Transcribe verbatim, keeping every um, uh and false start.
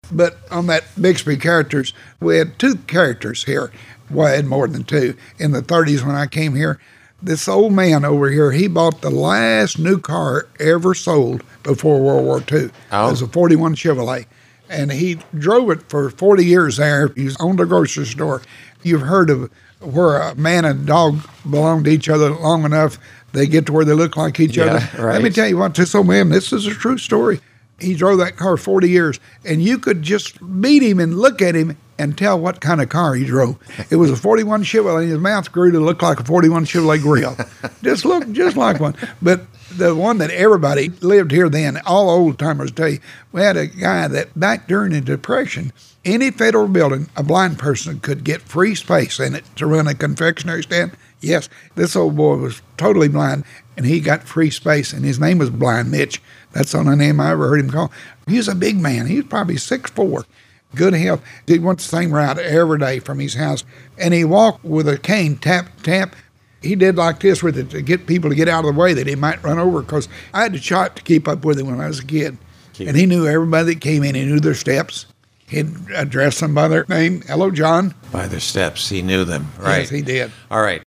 But on that Bixby characters, we had two characters here. Well, I had more than two. In the thirties when I came here, this old man over here, he bought the last new car ever sold before World War Two. Oh. It was a forty-one Chevrolet. And he drove it for forty years there. He was owned a grocery store. You've heard of where a man and a dog belong to each other long enough, they get to where they look like each Yeah, other. right. Let me tell you what, this old man, this is a true story. He drove that car forty years, and you could just meet him and look at him and tell what kind of car he drove. It was a forty-one Chevrolet, and his mouth grew to look like a forty-one Chevrolet grill. Just looked just like one. But the one that everybody lived here then, all old-timers tell you, we had a guy that back during the Depression, any federal building, a blind person could get free space in it to run a confectionery stand. Yes, this old boy was totally blind, and he got free space, and his name was Blind Mitch. That's the only name I ever heard him call. He was a big man. He was probably six foot four, good health. He went the same route every day from his house, and he walked with a cane, tap, tap. He did like this with it to get people to get out of the way that he might run over, because I had to shot to keep up with him when I was a kid. Keep. And he knew everybody that came in. He knew their steps. He'd address them by their name. Hello, John. By their steps, he knew them. Right. Yes, he did. All right.